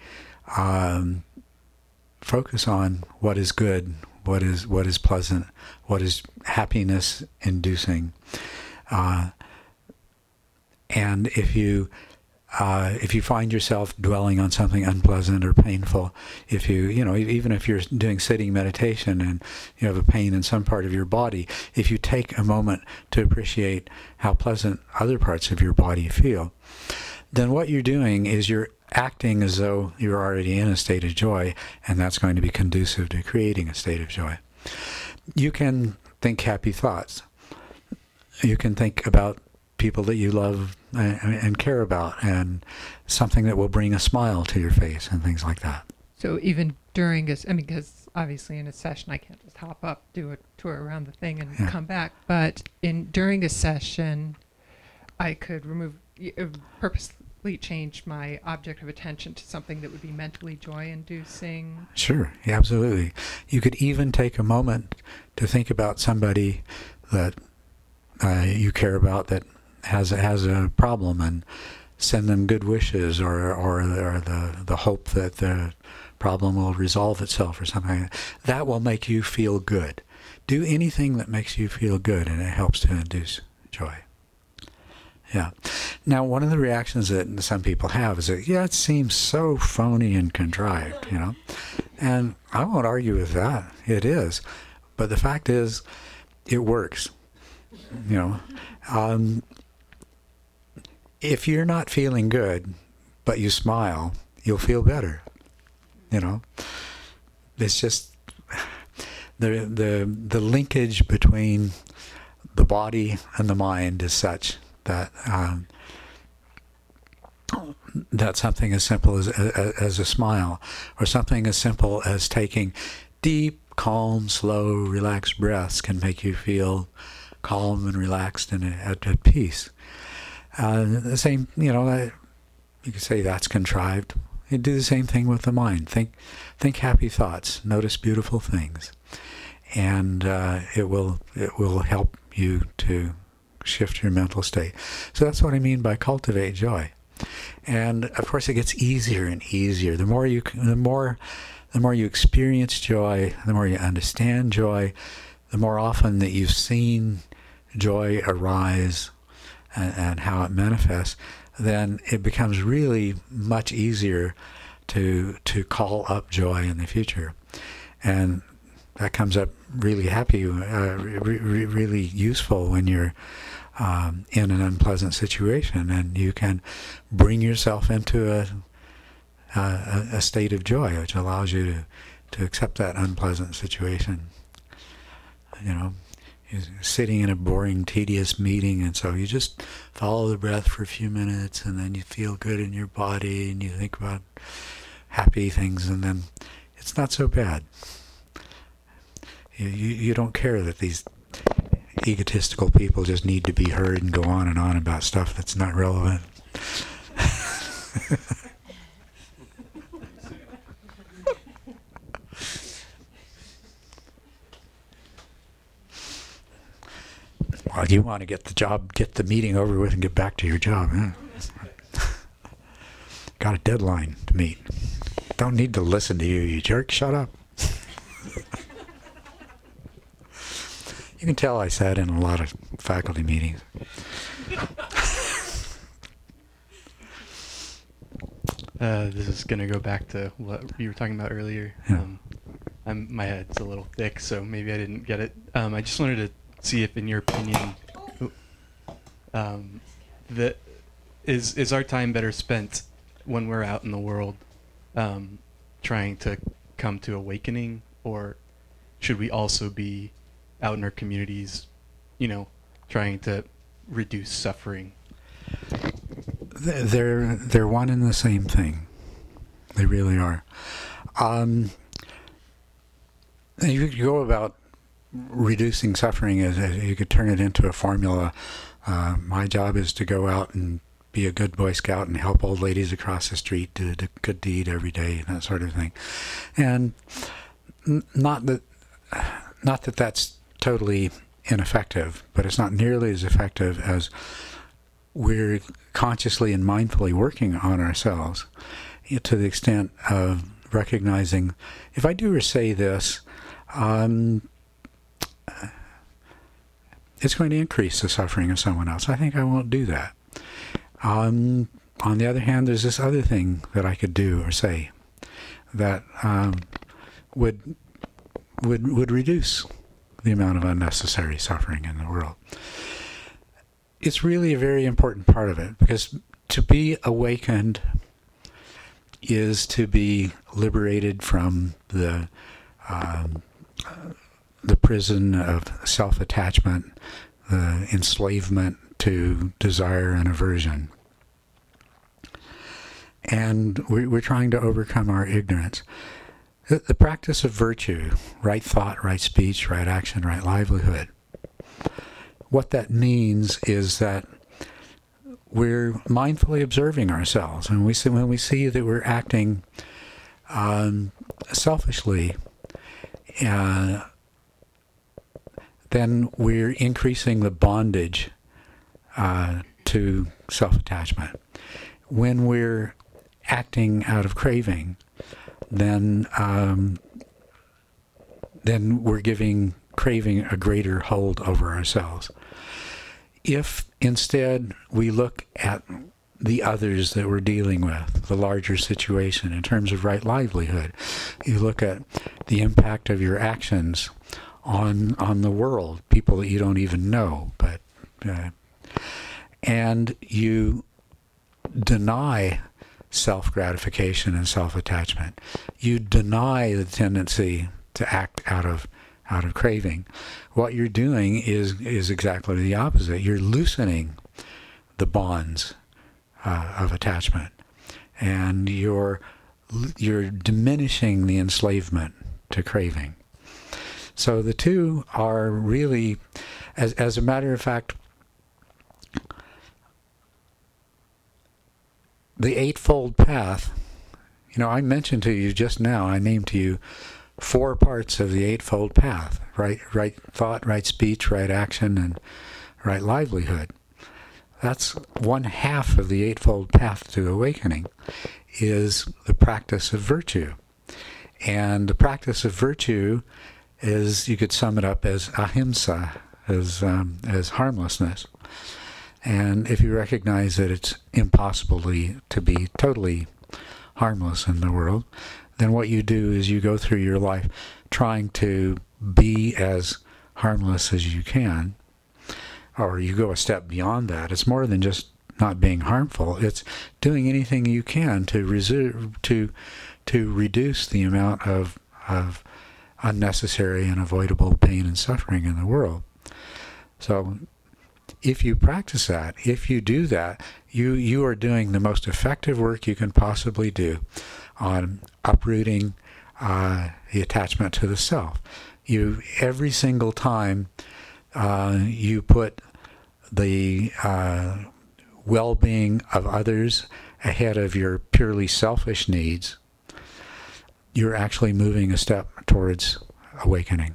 focus on what is good, what is pleasant, what is happiness inducing, and if you find yourself dwelling on something unpleasant or painful, even if you're doing sitting meditation and you have a pain in some part of your body, if you take a moment to appreciate how pleasant other parts of your body feel, then what you're doing is you're acting as though you're already in a state of joy, and that's going to be conducive to creating a state of joy. You can think happy thoughts. You can think about people that you love and care about, and something that will bring a smile to your face and things like that. So even during because obviously in a session I can't just hop up, do a tour around the thing and come back, but during a session I could purposely change my object of attention to something that would be mentally joy-inducing. Sure, yeah, absolutely. You could even take a moment to think about somebody that you care about that has a problem, and send them good wishes or the hope that the problem will resolve itself or something. That will make you feel good. Do anything that makes you feel good, and it helps to induce joy. Yeah. Now, one of the reactions that some people have is that, it seems so phony and contrived, And I won't argue with that. It is. But the fact is, it works. If you're not feeling good, but you smile, you'll feel better. It's just the linkage between the body and the mind is such that that something as simple as a smile, or something as simple as taking deep, calm, slow, relaxed breaths can make you feel calm and relaxed and at peace. The same, you could say that's contrived. You do the same thing with the mind. Think happy thoughts. Notice beautiful things, and it will help you to shift your mental state. So that's what I mean by cultivate joy. And of course, it gets easier and easier. The more you experience joy, the more you understand joy, the more often that you've seen joy arise and how it manifests, then it becomes really much easier to call up joy in the future. And that comes up really really useful when you're in an unpleasant situation, and you can bring yourself into a state of joy, which allows you to accept that unpleasant situation. You're sitting in a boring, tedious meeting, and so you just follow the breath for a few minutes, and then you feel good in your body, and you think about happy things, and then it's not so bad. You don't care that these egotistical people just need to be heard and go on and on about stuff that's not relevant. Well, you want to get the meeting over with and get back to your job. Huh? Got a deadline to meet. Don't need to listen to you, you jerk. Shut up. You can tell I sat in a lot of faculty meetings. This is going to go back to what you were talking about earlier. Yeah. My head's a little thick, so maybe I didn't get it. I just wanted to see if, in your opinion, that is our time better spent when we're out in the world trying to come to awakening, or should we also be out in our communities, trying to reduce suffering? They're one and the same thing. They really are. You could go about reducing suffering as you could turn it into a formula. My job is to go out and be a good Boy Scout and help old ladies across the street do a good deed every day, and that sort of thing. And not that that's totally ineffective, but it's not nearly as effective as we're consciously and mindfully working on ourselves, to the extent of recognizing, if I do or say this, it's going to increase the suffering of someone else. I think I won't do that. On the other hand, there's this other thing that I could do or say that would reduce the amount of unnecessary suffering in the world. It's really a very important part of it, because to be awakened is to be liberated from the prison of self-attachment, the enslavement to desire and aversion. And we're trying to overcome our ignorance. The practice of virtue, right thought, right speech, right action, right livelihood, what that means is that we're mindfully observing ourselves. And when we see that we're acting selfishly, then we're increasing the bondage to self-attachment. When we're acting out of craving, then we're giving craving a greater hold over ourselves. If instead we look at the others that we're dealing with, the larger situation in terms of right livelihood, you look at the impact of your actions on the world, people that you don't even know, but and you deny self-gratification and self-attachment. You deny the tendency to act out of craving. What you're doing is exactly the opposite. You're loosening the bonds of attachment, and you're diminishing the enslavement to craving. So the two are really, as a matter of fact, the Eightfold Path, I mentioned to you just now, I named to you 4 parts of the Eightfold Path: right thought, right speech, right action, and right livelihood. That's 1/2 of the Eightfold Path to awakening, is the practice of virtue. And the practice of virtue is, you could sum it up as ahimsa, as harmlessness. And if you recognize that it's impossible to be totally harmless in the world, then what you do is you go through your life trying to be as harmless as you can, or you go a step beyond that. It's more than just not being harmful. It's doing anything you can to reduce the amount of unnecessary and avoidable pain and suffering in the world. So if you practice that, if you do that, you are doing the most effective work you can possibly do on uprooting the attachment to the self. Every single time you put the well-being of others ahead of your purely selfish needs, you're actually moving a step towards awakening.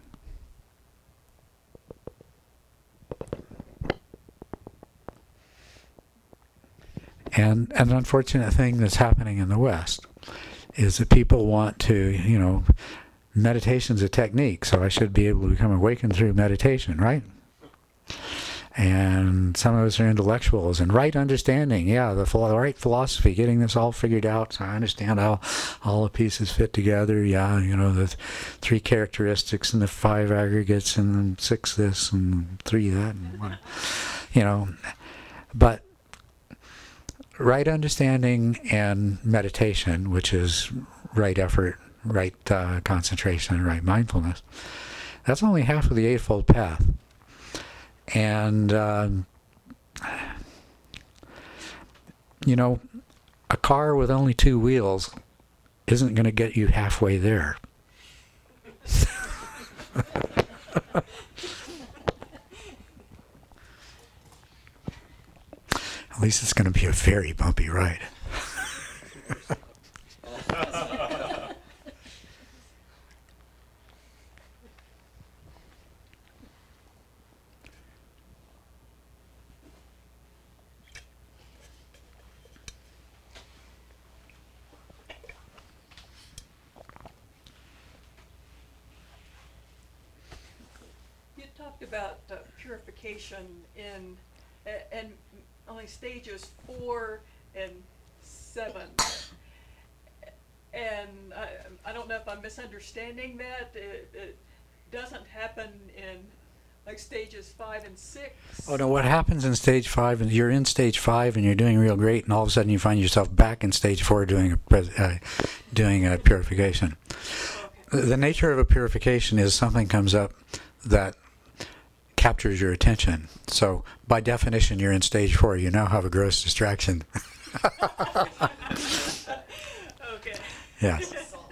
And an unfortunate thing that's happening in the West is that people want to, meditation's a technique, so I should be able to become awakened through meditation, right? And some of us are intellectuals, and right understanding, the right philosophy, getting this all figured out, so I understand how all the pieces fit together, the 3 characteristics and the 5 aggregates and 6 this and 3 that, and 1, but right understanding and meditation, which is right effort, right concentration, and right mindfulness, that's only half of the Eightfold Path. And, a car with only 2 wheels isn't going to get you halfway there. At least it's going to be a very bumpy ride. You talked about purification and only stages 4 and 7, and I don't know if I'm misunderstanding that. It doesn't happen in like stages 5 and 6. Oh no! What happens in stage 5? And you're in stage 5 and you're doing real great, and all of a sudden you find yourself back in stage 4 doing a purification. Okay. The nature of a purification is something comes up that captures your attention. So by definition, you're in stage 4. You now have a gross distraction. Okay. Yes.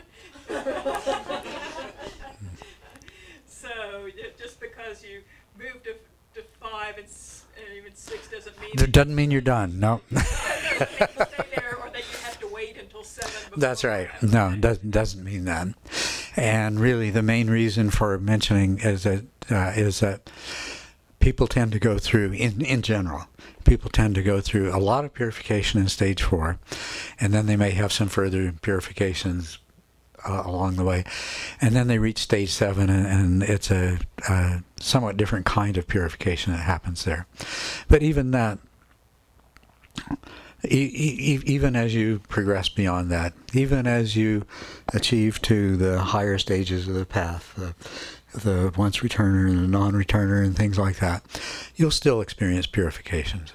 So just because you move to 5 and even 6 doesn't mean That doesn't mean you're done. No. Stay there, or that you have to wait until 7. That's right. No, doesn't mean that. And really, the main reason for mentioning is that people tend to go through, in general, people tend to go through a lot of purification in stage 4, and then they may have some further purifications along the way, and then they reach stage 7, and it's a somewhat different kind of purification that happens there. But even that, even as you progress beyond that, even as you achieve to the higher stages of the path, the once returner and the non-returner and things like that, you'll still experience purifications.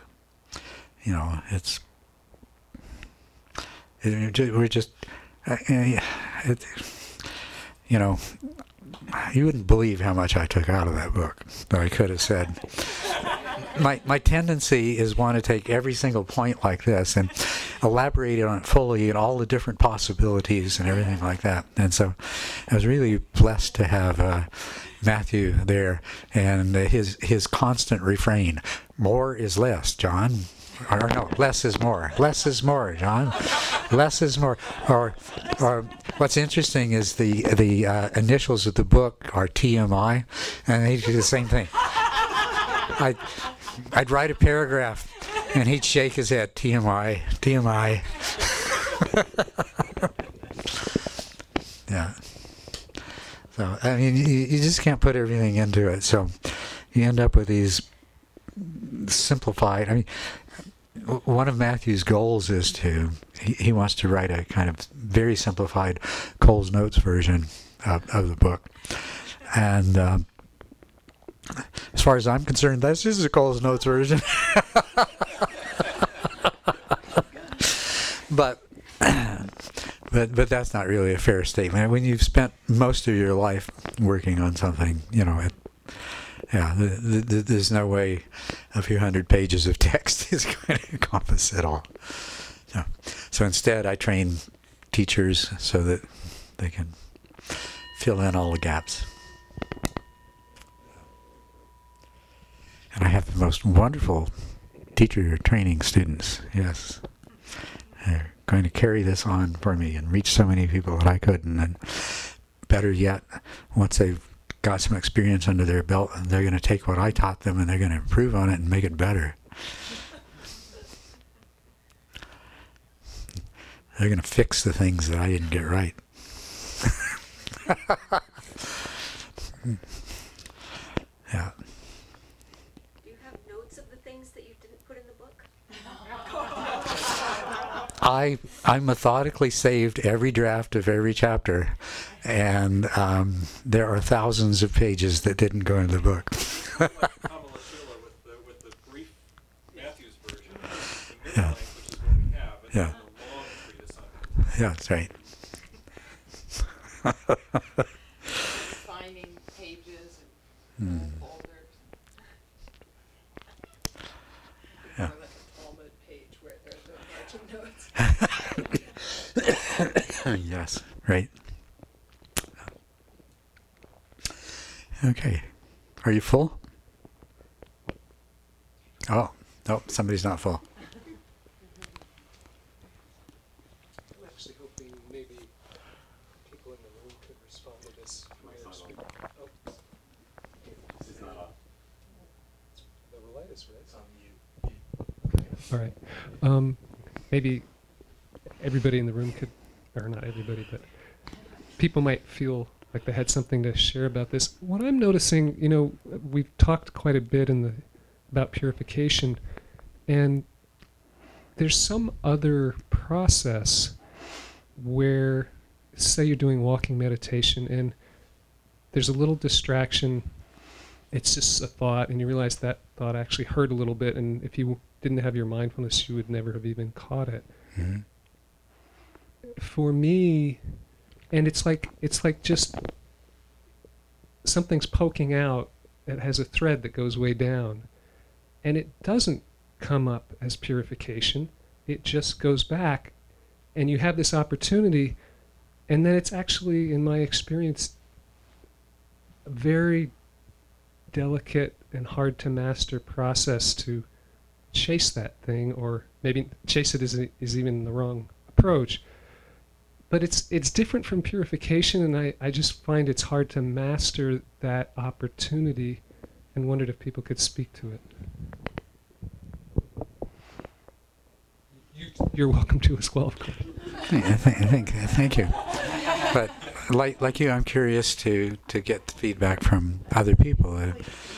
You wouldn't believe how much I took out of that book, but I could have said. My tendency is want to take every single point like this and elaborate on it fully and all the different possibilities and everything like that. And so I was really blessed to have Matthew there, and his constant refrain, more is less, John. Or no, less is more. Less is more, John. Less is more. Or what's interesting is the initials of the book are TMI, and he'd do the same thing. I'd write a paragraph, and he'd shake his head. TMI, TMI. Yeah. So I mean, you just can't put everything into it. So you end up with these simplified. I mean, one of Matthew's goals is he wants to write a kind of very simplified Cole's Notes version of the book. And as far as I'm concerned, this is a Cole's Notes version. But that's not really a fair statement. When you've spent most of your life working on something, there's no way a few hundred pages of text is going to encompass it all. So instead, I train teachers so that they can fill in all the gaps. And I have the most wonderful teacher training students, yes. They're going to carry this on for me and reach so many people that I couldn't. And better yet, once they've got some experience under their belt, and they're going to take what I taught them and they're going to improve on it and make it better. They're going to fix the things that I didn't get right. Yeah. Do you have notes of the things that you didn't put in the book? I methodically saved every draft of every chapter, and there are thousands of pages that didn't go in the book. With the brief Matthew's version, the Yeah. which is what we have, and Yeah. then the long treatise on it. Yeah, that's right. Signing pages and folders. Yeah. Like a Talmud page where there's a bunch of notes. Yes, right. Okay. Are you full? Oh, nope, somebody's not full. I'm actually hoping maybe people in the room could respond to this. Oh. This is not on. The Relitis, right? It's on mute. All right. Maybe everybody in the room could, or not everybody, but people might feel like they had something to share about this. What I'm noticing, we've talked quite a bit about purification, and there's some other process where, say you're doing walking meditation, and there's a little distraction. It's just a thought, and you realize that thought actually hurt a little bit, and if you didn't have your mindfulness, you would never have even caught it. Mm-hmm. For me, and it's like just something's poking out that has a thread that goes way down, and it doesn't come up as purification. It just goes back, and you have this opportunity, and then it's actually, in my experience, a very delicate and hard to master process to chase that thing, or maybe chase it is even the wrong approach. But it's different from purification, and I just find it's hard to master that opportunity, and wondered if people could speak to it. You're welcome to as well, of course. Thank you. But like you, I'm curious to get feedback from other people.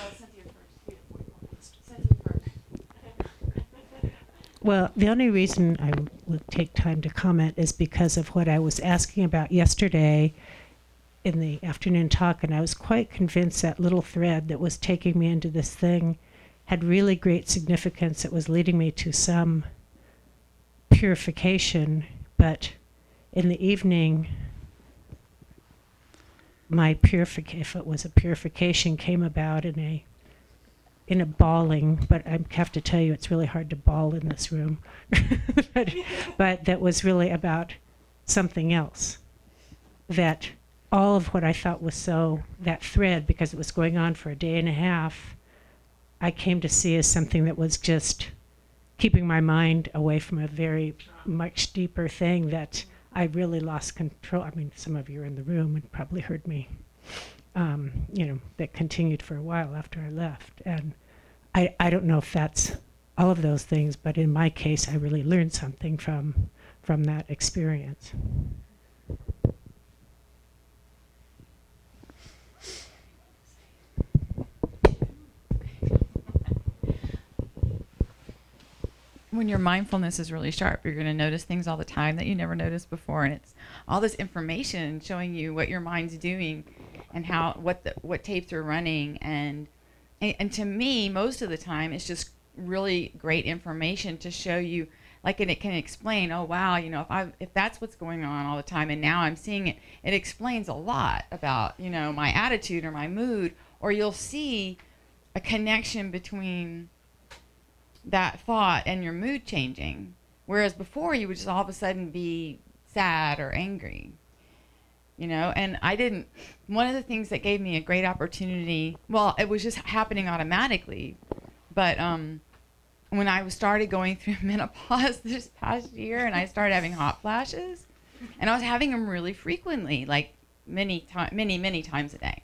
Well, the only reason I would take time to comment is because of what I was asking about yesterday in the afternoon talk, and I was quite convinced that little thread that was taking me into this thing had really great significance. It was leading me to some purification, but in the evening, my if it was a purification, came about in a bawling, but I have to tell you, it's really hard to bawl in this room. but that was really about something else. That all of what I thought was that thread, because it was going on for a day and a half, I came to see as something that was just keeping my mind away from a very much deeper thing that I really lost control. I mean, some of you are in the room and probably heard me, that continued for a while after I left. And I don't know if that's all of those things, but in my case, I really learned something from that experience. When your mindfulness is really sharp, you're going to notice things all the time that you never noticed before, and it's all this information showing you what your mind's doing and what tapes are running, and to me, most of the time, it's just really great information to show you, and it can explain, oh wow, if that's what's going on all the time, and now I'm seeing it, it explains a lot about my attitude or my mood, or you'll see a connection between that thought and your mood changing, whereas before you would just all of a sudden be sad or angry, and one of the things that gave me a great opportunity, well, it was just happening automatically, but when I started going through menopause this past year, and I started having hot flashes, and I was having them really frequently, like many times a day,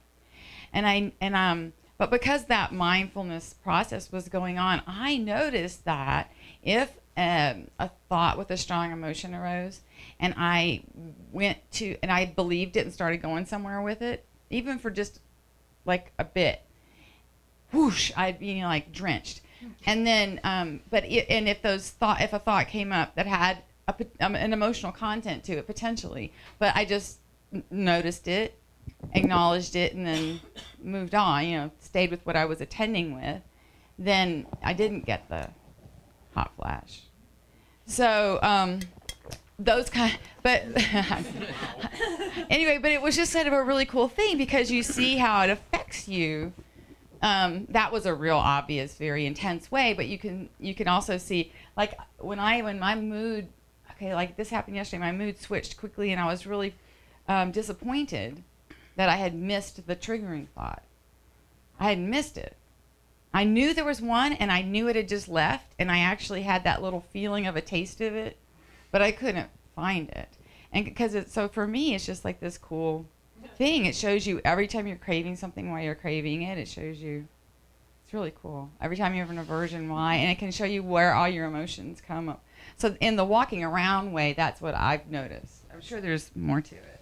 but because that mindfulness process was going on, I noticed that if a thought with a strong emotion arose, and I believed it and started going somewhere with it, even for just like a bit, whoosh, I'd be drenched. And then, if a thought came up that had an emotional content to it potentially, but I just noticed it, acknowledged it, and then moved on, stayed with what I was attending with, then I didn't get the hot flash. So those but anyway, but it was just kind of a really cool thing because you see how it affects you. That was a real obvious, very intense way, but you can also see, like when my mood, like this happened yesterday, my mood switched quickly, and I was really disappointed that I had missed the triggering thought. I had missed it. I knew there was one, and I knew it had just left, and I actually had that little feeling of a taste of it, but I couldn't find it. And so for me, it's just like this cool thing. It shows you every time you're craving something, why you're craving it. It shows you. It's really cool. Every time you have an aversion, why, and it can show you where all your emotions come up. So in the walking around way, that's what I've noticed. I'm sure there's more to it.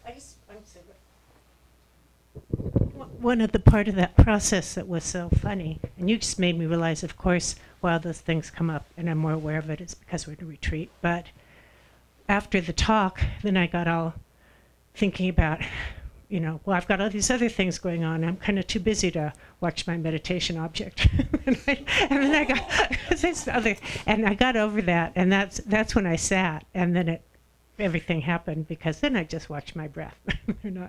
One of the part of that process that was so funny, and you just made me realize, of course, while those things come up, and I'm more aware of it, is because we're in a retreat. But after the talk, then I got all thinking about, well, I've got all these other things going on. I'm kind of too busy to watch my meditation object. and then I got this other, and I got over that, and that's when I sat, and then everything happened because then I just watched my breath. They're not.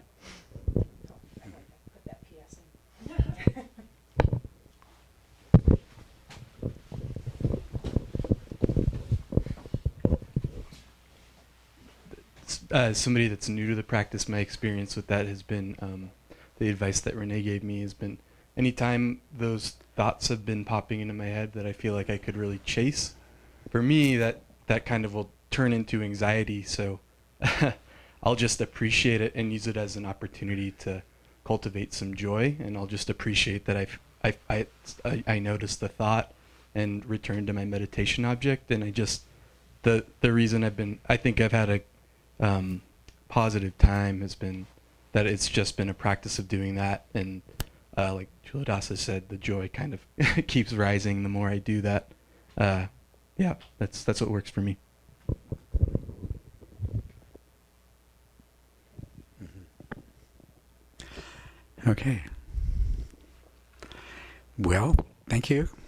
Somebody that's new to the practice, my experience with that has been the advice that Renee gave me has been anytime those thoughts have been popping into my head that I feel like I could really chase, for me that kind of will turn into anxiety. So I'll just appreciate it and use it as an opportunity to cultivate some joy, and I'll just appreciate that I noticed the thought and return to my meditation object. And I just the reason I think I've had a positive time has been that it's just been a practice of doing that, and like Culadasa said, the joy kind of keeps rising the more I do that. Yeah, that's what works for me. Okay. Well, thank you.